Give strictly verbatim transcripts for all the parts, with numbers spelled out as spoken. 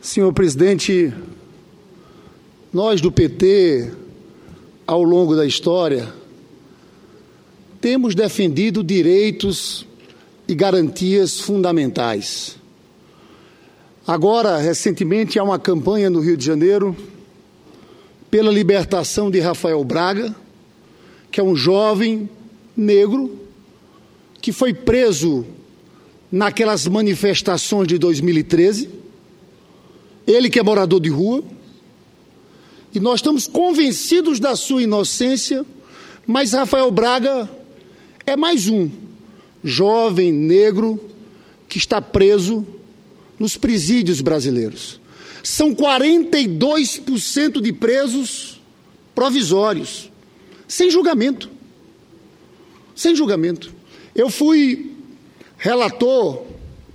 Senhor presidente, nós do P T, ao longo da história, temos defendido direitos e garantias fundamentais. Agora, recentemente, há uma campanha no Rio de Janeiro pela libertação de Rafael Braga, que é um jovem negro que foi preso naquelas manifestações de dois mil e treze, ele que é morador de rua, e nós estamos convencidos da sua inocência, mas Rafael Braga é mais um jovem negro que está preso nos presídios brasileiros. São quarenta e dois por cento de presos provisórios, sem julgamento. Sem julgamento. Eu fui relator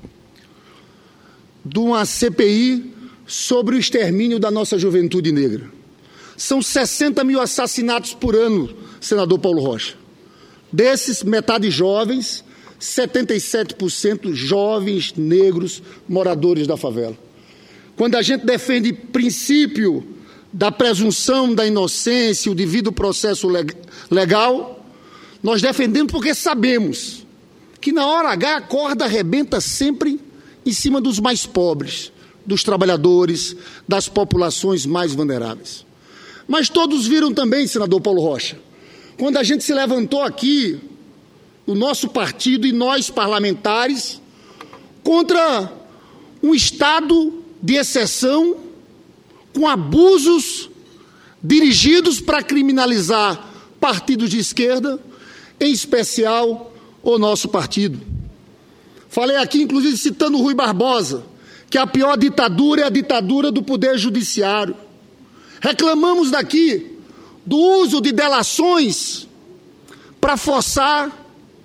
de uma C P I sobre o extermínio da nossa juventude negra. São sessenta mil assassinatos por ano, senador Paulo Rocha. Desses, metade jovens, setenta e sete por cento jovens negros moradores da favela. Quando a gente defende princípio da presunção da inocência, o devido processo legal, nós defendemos porque sabemos que na hora H a corda arrebenta sempre em cima dos mais pobres, dos trabalhadores, das populações mais vulneráveis. Mas todos viram também, senador Paulo Rocha, quando a gente se levantou aqui, o nosso partido e nós parlamentares, contra um estado de exceção com abusos dirigidos para criminalizar partidos de esquerda, em especial o nosso partido. Falei aqui, inclusive, citando Rui Barbosa, que a pior ditadura é a ditadura do Poder Judiciário. Reclamamos daqui do uso de delações para forçar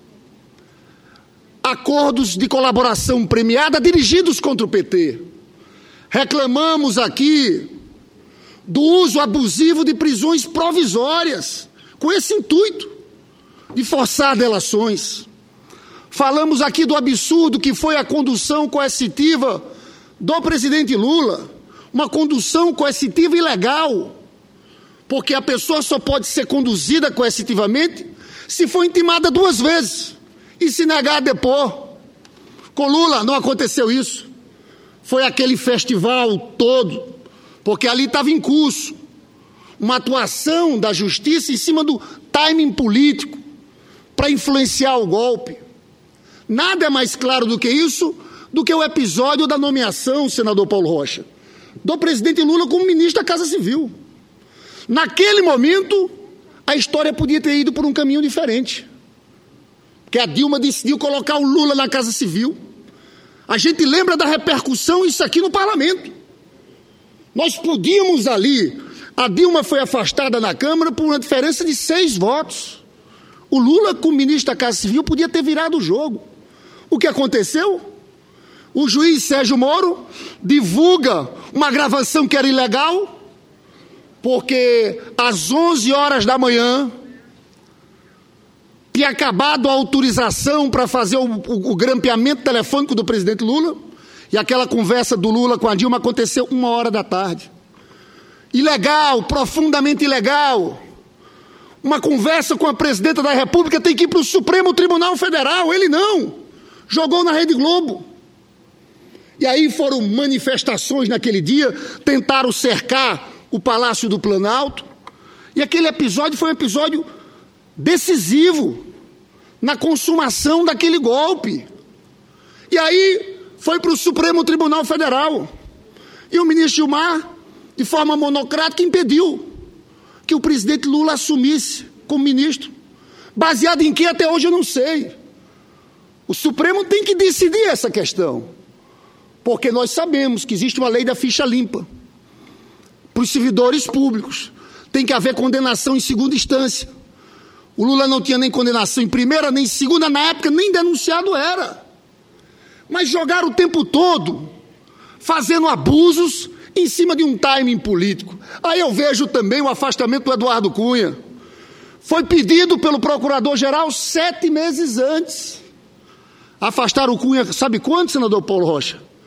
acordos de colaboração premiada dirigidos contra o P T. Reclamamos aqui do uso abusivo de prisões provisórias, com esse intuito de forçar delações. Falamos aqui do absurdo que foi a condução coercitiva do presidente Lula, uma condução coercitiva ilegal, porque a pessoa só pode ser conduzida coercitivamente se for intimada duas vezes e se negar a depor. Com Lula não aconteceu isso. Foi aquele festival todo, porque ali estava em curso uma atuação da justiça em cima do timing político para influenciar o golpe. Nada é mais claro do que isso, do que o episódio da nomeação, senador Paulo Rocha, do presidente Lula como ministro da Casa Civil. Naquele momento, a história podia ter ido por um caminho diferente, porque a Dilma decidiu colocar o Lula na Casa Civil. A gente lembra da repercussão isso aqui no parlamento. Nós podíamos ali, a Dilma foi afastada na Câmara por uma diferença de seis votos. O Lula, como ministro da Casa Civil, podia ter virado o jogo. O que aconteceu? O juiz Sérgio Moro divulga uma gravação que era ilegal, porque às onze horas da manhã tinha acabado a autorização para fazer o, o, o grampeamento telefônico do presidente Lula, e aquela conversa do Lula com a Dilma aconteceu uma hora da tarde. Ilegal, profundamente ilegal. Uma conversa com a presidenta da República tem que ir para o Supremo Tribunal Federal, ele não. Jogou na Rede Globo. E aí foram manifestações naquele dia, tentaram cercar o Palácio do Planalto, e aquele episódio foi um episódio decisivo na consumação daquele golpe. E aí foi para o Supremo Tribunal Federal, e o ministro Gilmar, de forma monocrática, impediu que o presidente Lula assumisse como ministro. Baseado em que até hoje eu não sei. O Supremo tem que decidir essa questão, porque nós sabemos que existe uma lei da ficha limpa para os servidores públicos. Tem que haver condenação em segunda instância. O Lula não tinha nem condenação em primeira, nem em segunda, na época nem denunciado era. Mas jogaram o tempo todo fazendo abusos em cima de um timing político. Aí eu vejo também o afastamento do Eduardo Cunha. Foi pedido pelo procurador-geral sete meses antes. Afastaram o Cunha, sabe quanto, senador Paulo Rocha?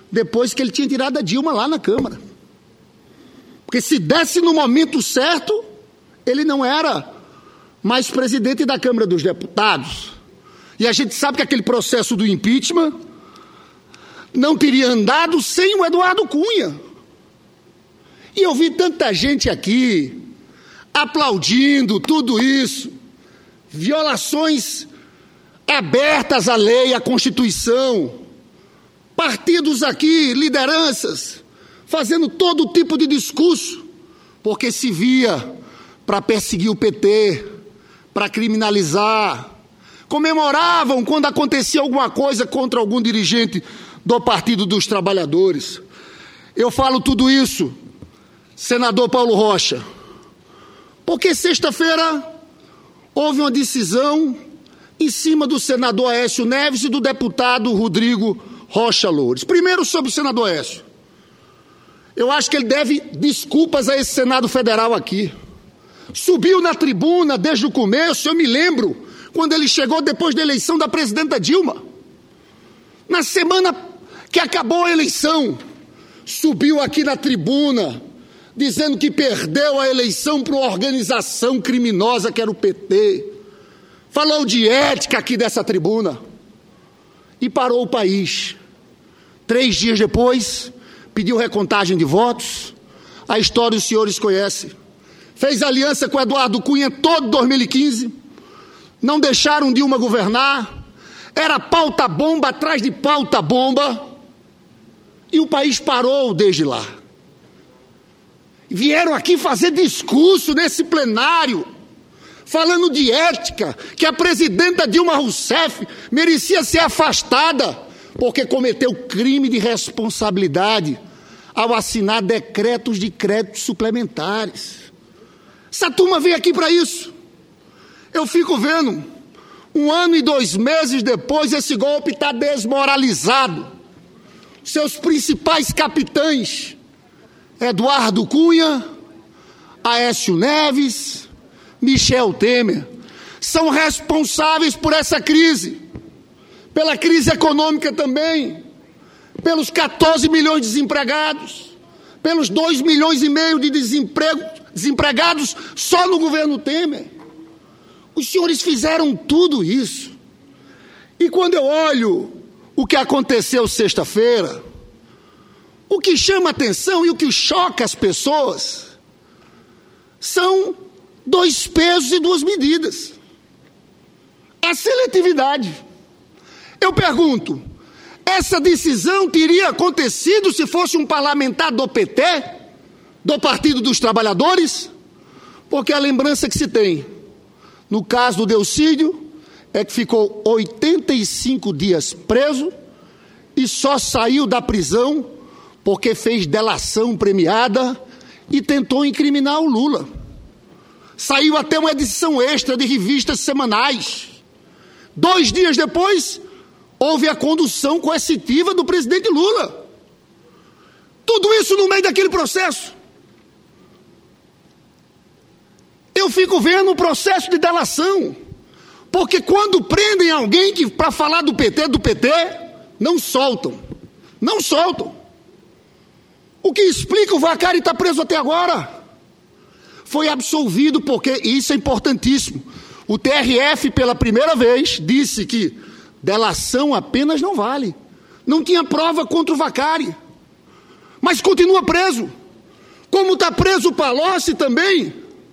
depois que ele tinha tirado a Dilma lá na Câmara. Porque se desse no momento certo, ele não era mais presidente da Câmara dos Deputados. E a gente sabe que aquele processo do impeachment não teria andado sem o Eduardo Cunha. E eu vi tanta gente aqui aplaudindo tudo isso, violações abertas à lei, à Constituição, partidos aqui, lideranças, fazendo todo tipo de discurso, porque se via para perseguir o P T, para criminalizar, comemoravam quando acontecia alguma coisa contra algum dirigente do Partido dos Trabalhadores. Eu falo tudo isso, senador Paulo Rocha, porque sexta-feira houve uma decisão em cima do senador Aécio Neves e do deputado Rodrigo Rocha Loures. Primeiro sobre o senador Aécio. Eu acho que ele deve desculpas a esse Senado Federal aqui. Subiu na tribuna desde o começo, eu me lembro, quando ele chegou depois da eleição da presidenta Dilma. Na semana que acabou a eleição, subiu aqui na tribuna, dizendo que perdeu a eleição para uma organização criminosa que era o P T. Falou de ética aqui dessa tribuna. E parou o país. Três dias depois, pediu recontagem de votos. A história os senhores conhecem. Fez aliança com Eduardo Cunha todo dois mil e quinze. Não deixaram Dilma governar. Era pauta-bomba atrás de pauta-bomba. E o país parou desde lá. Vieram aqui fazer discurso nesse plenário, falando de ética, que a presidenta Dilma Rousseff merecia ser afastada, porque cometeu crime de responsabilidade ao assinar decretos de créditos suplementares. Essa turma veio aqui para isso. Eu fico vendo, um ano e dois meses depois, esse golpe está desmoralizado. Seus principais capitães, Eduardo Cunha, Aécio Neves, Michel Temer, são responsáveis por essa crise, pela crise econômica também, pelos quatorze milhões de desempregados, pelos dois milhões e meio de desemprego, desempregados só no governo Temer. Os senhores fizeram tudo isso. E quando eu olho o que aconteceu sexta-feira, o que chama atenção e o que choca as pessoas são dois pesos e duas medidas. A seletividade. Eu pergunto, essa decisão teria acontecido se fosse um parlamentar do P T, do Partido dos Trabalhadores? Porque a lembrança que se tem, no caso do Delcídio, é que ficou oitenta e cinco dias preso e só saiu da prisão porque fez delação premiada e tentou incriminar o Lula. Saiu até uma edição extra de revistas semanais. Dois dias depois, houve a condução coercitiva do presidente Lula. Tudo isso no meio daquele processo. Eu fico vendo o processo de delação, porque quando prendem alguém que para falar do P T, do P T, não soltam. Não soltam. O que explica o Vacari estar preso até agora? Foi absolvido porque, e isso é importantíssimo, o T R F pela primeira vez disse que delação apenas não vale. Não tinha prova contra o Vacari, mas continua preso. Como está preso o Palocci também.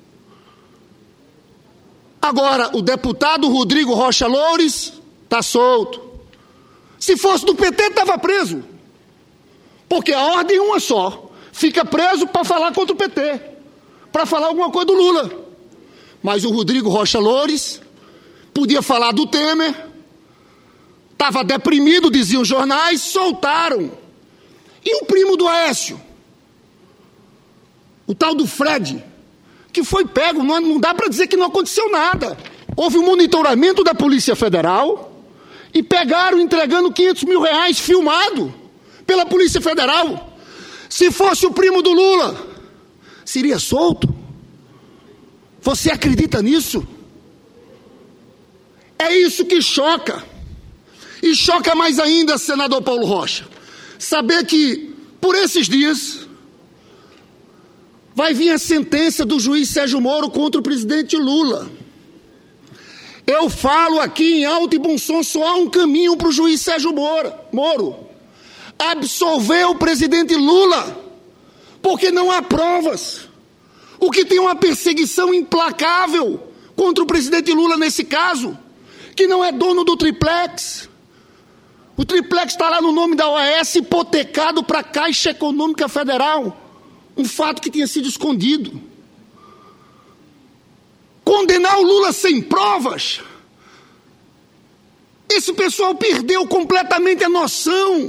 Agora, o deputado Rodrigo Rocha Loures está solto. Se fosse do P T, estava preso. Porque a ordem é uma só. Fica preso para falar contra o P T. Para falar alguma coisa do Lula. Mas o Rodrigo Rocha Loures podia falar do Temer. Estava deprimido, diziam os jornais, soltaram. E o primo do Aécio? O tal do Fred, que foi pego, não, não dá para dizer que não aconteceu nada. Houve um monitoramento da Polícia Federal e pegaram entregando quinhentos mil reais filmado pela Polícia Federal. Se fosse o primo do Lula, seria solto? Você acredita nisso? É isso que choca. E choca mais ainda, senador Paulo Rocha. saber que, por esses dias, vai vir a sentença do juiz Sérgio Moro contra o presidente Lula. Eu falo aqui em alto e bom som, só há um caminho para o juiz Sérgio Moro: absolver o presidente Lula, porque não há provas. O que tem uma perseguição implacável contra o presidente Lula nesse caso, que não é dono do triplex. O triplex está lá no nome da O A S, hipotecado para a Caixa Econômica Federal. Um fato que tinha sido escondido. Condenar o Lula sem provas. Esse pessoal perdeu completamente a noção.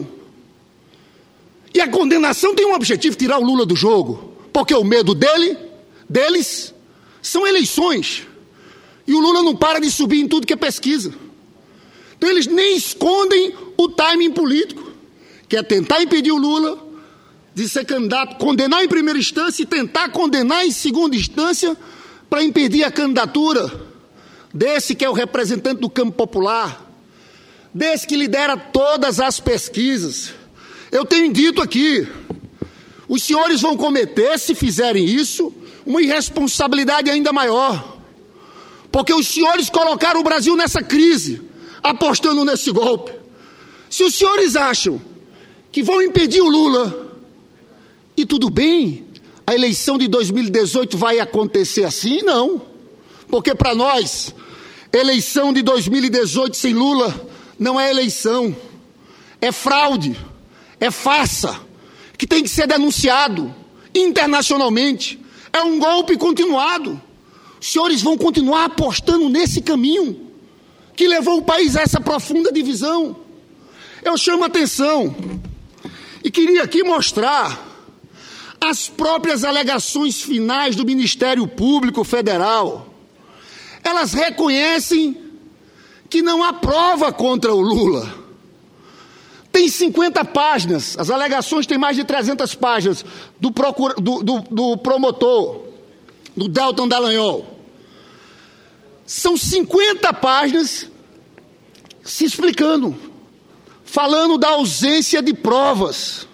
E a condenação tem um objetivo: tirar o Lula do jogo. Porque o medo dele, deles, são eleições. E o Lula não para de subir em tudo que é pesquisa. Então eles nem escondem o timing político, que é tentar impedir o Lula de ser candidato, condenar em primeira instância e tentar condenar em segunda instância para impedir a candidatura desse que é o representante do campo popular, desse que lidera todas as pesquisas. Eu tenho dito aqui, os senhores vão cometer, se fizerem isso, uma irresponsabilidade ainda maior, porque os senhores colocaram o Brasil nessa crise, apostando nesse golpe. Se os senhores acham que vão impedir o Lula, e tudo bem, a eleição de dois mil e dezoito vai acontecer assim? Não. Porque para nós, eleição de dois mil e dezoito sem Lula não é eleição. É fraude, é farsa, que tem que ser denunciado internacionalmente. É um golpe continuado. Os senhores vão continuar apostando nesse caminho que levou o país a essa profunda divisão. Eu chamo a atenção e queria aqui mostrar as próprias alegações finais do Ministério Público Federal. Elas reconhecem que não há prova contra o Lula. Tem cinquenta páginas, as alegações têm mais de trezentas páginas, do, procura, do, do, do promotor, do Deltan Dallagnol. São cinquenta páginas se explicando, falando da ausência de provas.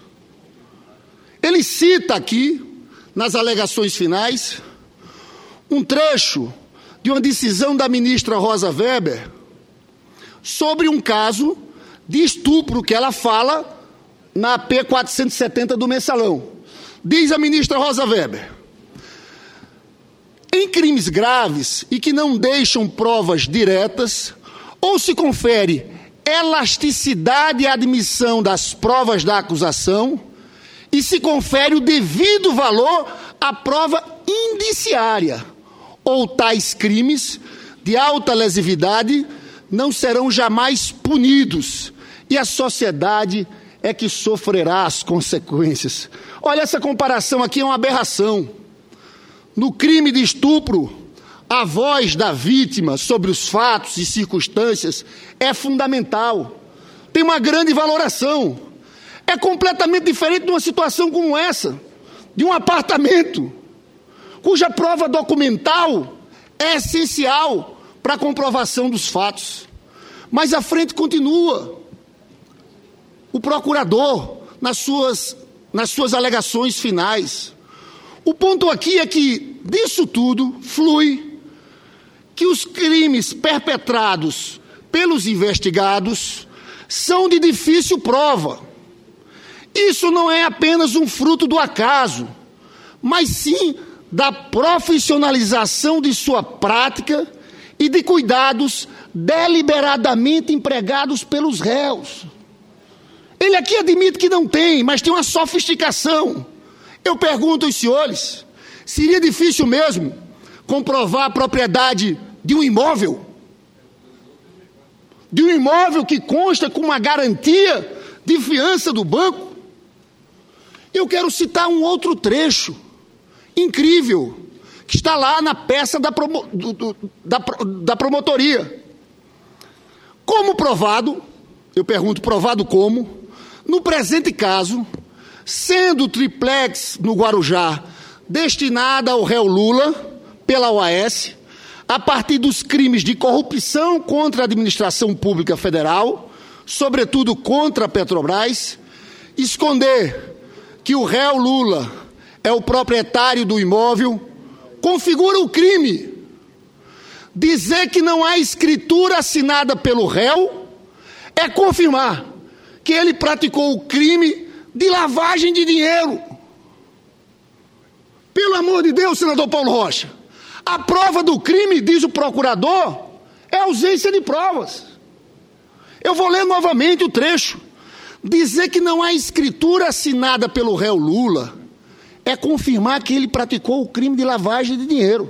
Ele cita aqui, nas alegações finais, um trecho de uma decisão da ministra Rosa Weber sobre um caso de estupro que ela fala na P quatrocentos e setenta do Mensalão. Diz a ministra Rosa Weber: em crimes graves e que não deixam provas diretas, ou se confere elasticidade à admissão das provas da acusação e se confere o devido valor à prova indiciária, ou tais crimes de alta lesividade não serão jamais punidos e a sociedade é que sofrerá as consequências. Olha, essa comparação aqui é uma aberração. No crime de estupro, a voz da vítima sobre os fatos e circunstâncias é fundamental. Tem uma grande valoração. É completamente diferente de uma situação como essa, de um apartamento, cuja prova documental é essencial para a comprovação dos fatos. Mas a frente continua. O procurador, nas suas, nas suas alegações finais. O ponto aqui é que, disso tudo, flui que os crimes perpetrados pelos investigados são de difícil prova. Isso não é apenas um fruto do acaso, mas sim da profissionalização de sua prática e de cuidados deliberadamente empregados pelos réus. Ele aqui admite que não tem, mas tem uma sofisticação. Eu pergunto aos senhores, seria difícil mesmo comprovar a propriedade de um imóvel? De um imóvel que consta com uma garantia de fiança do banco? Eu quero citar um outro trecho incrível, que está lá na peça da, promo, do, do, da, da promotoria. Como provado, eu pergunto, provado como, no presente caso, sendo o triplex no Guarujá destinada ao réu Lula pela O A S, a partir dos crimes de corrupção contra a administração pública federal, sobretudo contra a Petrobras, Esconder que o réu Lula é o proprietário do imóvel configura o crime. Dizer que não há escritura assinada pelo réu é confirmar que ele praticou o crime de lavagem de dinheiro. Pelo amor de Deus, senador Paulo Rocha, a prova do crime, diz o procurador, é a ausência de provas. Eu vou ler novamente o trecho. Dizer que não há escritura assinada pelo réu Lula é confirmar que ele praticou o crime de lavagem de dinheiro.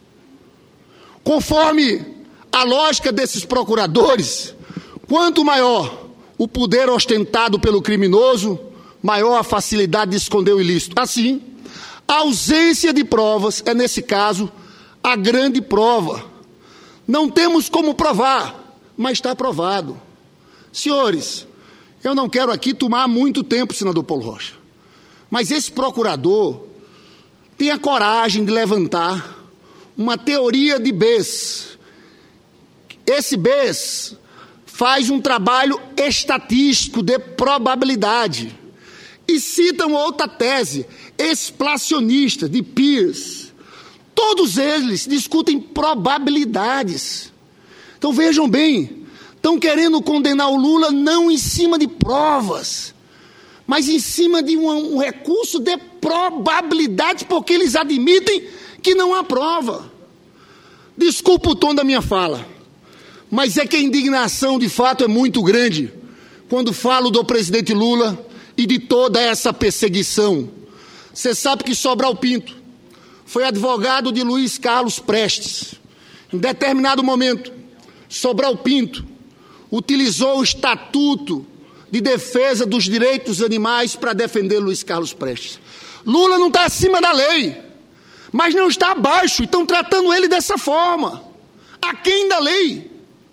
Conforme a lógica desses procuradores, quanto maior o poder ostentado pelo criminoso, maior a facilidade de esconder o ilícito. Assim, a ausência de provas é, nesse caso, a grande prova. Não temos como provar, mas está provado. Senhores, eu não quero aqui tomar muito tempo, senador Paulo Rocha, mas esse procurador tem a coragem de levantar uma teoria de Bayes. Esse Bayes faz um trabalho estatístico de probabilidade e cita uma outra tese explacionista de Peirce. Todos eles discutem probabilidades. Então vejam bem, estão querendo condenar o Lula não em cima de provas, mas em cima de um, um recurso de probabilidade, porque eles admitem que não há prova. Desculpa o tom da minha fala, mas é que a indignação de fato é muito grande quando falo do presidente Lula e de toda essa perseguição. Você sabe que Sobral Pinto foi advogado de Luiz Carlos Prestes. Em determinado momento, Sobral Pinto utilizou o Estatuto de Defesa dos Direitos Animais para defender Luiz Carlos Prestes. Lula não está acima da lei, mas não está abaixo, e estão tratando ele dessa forma, aquém da lei.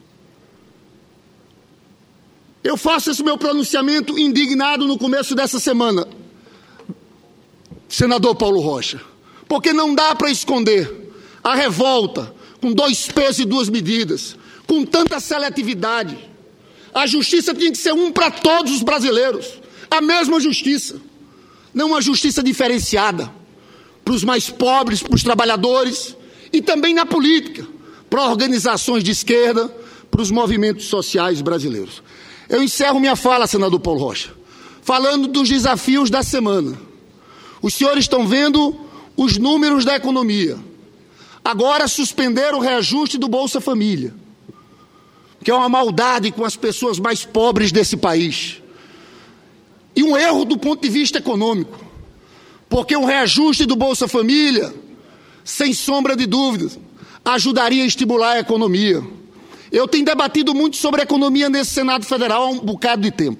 Eu faço esse meu pronunciamento indignado no começo dessa semana, senador Paulo Rocha, porque não dá para esconder a revolta com dois pesos e duas medidas, com tanta seletividade. A justiça tinha que ser um para todos os brasileiros, a mesma justiça, não uma justiça diferenciada para os mais pobres, para os trabalhadores, e também na política, para organizações de esquerda, para os movimentos sociais brasileiros. Eu encerro minha fala, senador Paulo Rocha, falando dos desafios da semana. Os senhores estão vendo os números da economia. Agora suspenderam o reajuste do Bolsa Família, que é uma maldade com as pessoas mais pobres desse país. E um erro do ponto de vista econômico, porque um reajuste do Bolsa Família, sem sombra de dúvidas, ajudaria a estimular a economia. Eu tenho debatido muito sobre economia nesse Senado Federal há um bocado de tempo.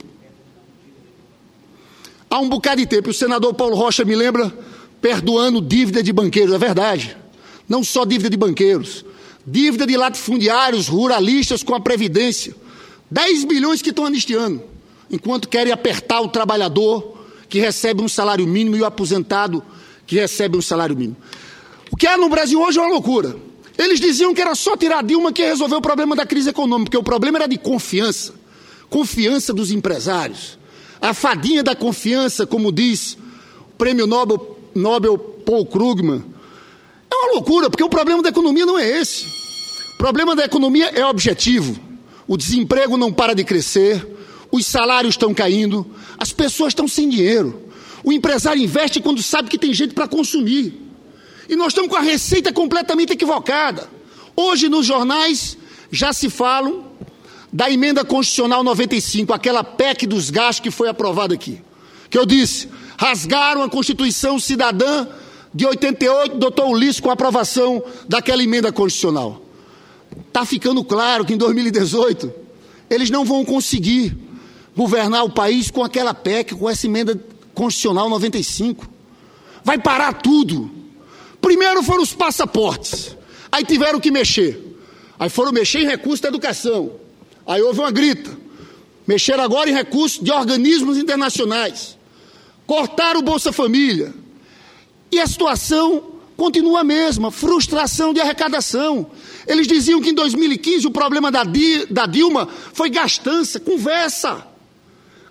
Há um bocado de tempo. O senador Paulo Rocha me lembra perdoando dívida de banqueiros. É verdade. Não só dívida de banqueiros. Dívida de latifundiários, ruralistas com a Previdência. dez bilhões que estão anistiando, enquanto querem apertar o trabalhador que recebe um salário mínimo e o aposentado que recebe um salário mínimo. O que há no Brasil hoje é uma loucura. Eles diziam que era só tirar Dilma que ia resolver o problema da crise econômica, porque o problema era de confiança. Confiança dos empresários. A fadinha da confiança, como diz o prêmio Nobel, Nobel Paul Krugman. É uma loucura, porque o problema da economia não é esse. O problema da economia é objetivo. O desemprego não para de crescer, os salários estão caindo, as pessoas estão sem dinheiro. O empresário investe quando sabe que tem gente para consumir. E nós estamos com a receita completamente equivocada. Hoje nos jornais já se falam da emenda constitucional noventa e cinco, aquela P E C dos gastos que foi aprovada aqui. Que eu disse, rasgaram a Constituição Cidadã de oitenta e oito, doutor Ulisses, com a aprovação daquela emenda constitucional. Está ficando claro que em dois mil e dezoito eles não vão conseguir governar o país com aquela P E C, com essa emenda constitucional noventa e cinco. Vai parar tudo. Primeiro foram os passaportes, aí tiveram que mexer, aí foram mexer em recursos da educação, aí houve uma grita, mexeram agora em recursos de organismos internacionais, cortaram o Bolsa Família, e a situação continua a mesma, frustração de arrecadação. Eles diziam que em dois mil e quinze o problema da, Di, da Dilma foi gastança, conversa.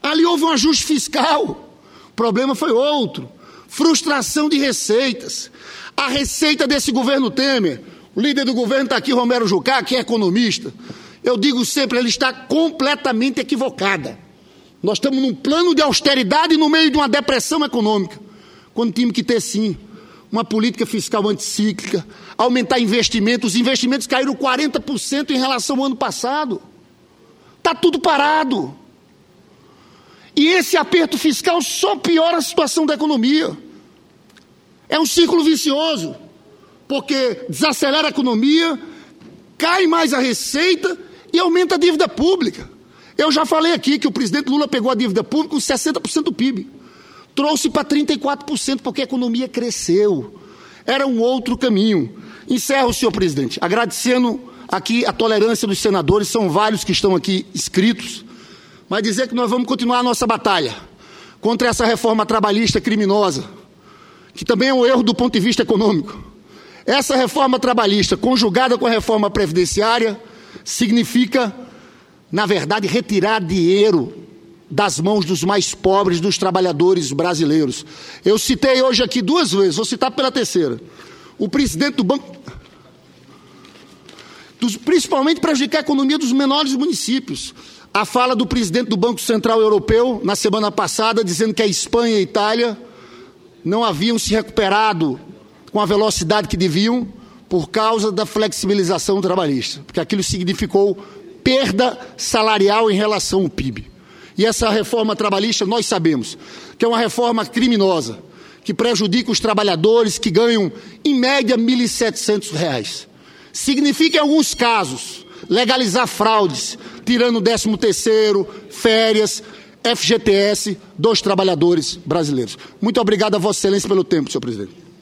Ali houve um ajuste fiscal. O problema foi outro. Frustração de receitas. A receita desse governo Temer, o líder do governo está aqui, Romero Jucá, que é economista. Eu digo sempre, ele está completamente equivocada. Nós estamos num plano de austeridade no meio de uma depressão econômica, quando tínhamos que ter, sim, uma política fiscal anticíclica, aumentar investimentos. Os investimentos caíram quarenta por cento em relação ao ano passado. Está tudo parado. E esse aperto fiscal só piora a situação da economia. É um círculo vicioso, porque desacelera a economia, cai mais a receita e aumenta a dívida pública. Eu já falei aqui que o presidente Lula pegou a dívida pública com sessenta por cento do P I B. Trouxe para trinta e quatro por cento porque a economia cresceu. Era um outro caminho. Encerro, senhor presidente, agradecendo aqui a tolerância dos senadores, são vários que estão aqui inscritos, mas dizer que nós vamos continuar a nossa batalha contra essa reforma trabalhista criminosa, que também é um erro do ponto de vista econômico. Essa reforma trabalhista, conjugada com a reforma previdenciária, significa, na verdade, retirar dinheiro das mãos dos mais pobres, dos trabalhadores brasileiros. Eu citei hoje aqui duas vezes, vou citar pela terceira. O presidente do Banco... Dos, principalmente prejudicar a economia dos menores municípios. A fala do presidente do Banco Central Europeu, na semana passada, dizendo que a Espanha e a Itália não haviam se recuperado com a velocidade que deviam por causa da flexibilização trabalhista, porque aquilo significou perda salarial em relação ao P I B. E essa reforma trabalhista, nós sabemos que é uma reforma criminosa, que prejudica os trabalhadores que ganham, em média, mil e setecentos reais. Significa, em alguns casos, legalizar fraudes, tirando o décimo terceiro, férias, F G T S dos trabalhadores brasileiros. Muito obrigado a Vossa Excelência pelo tempo, senhor presidente.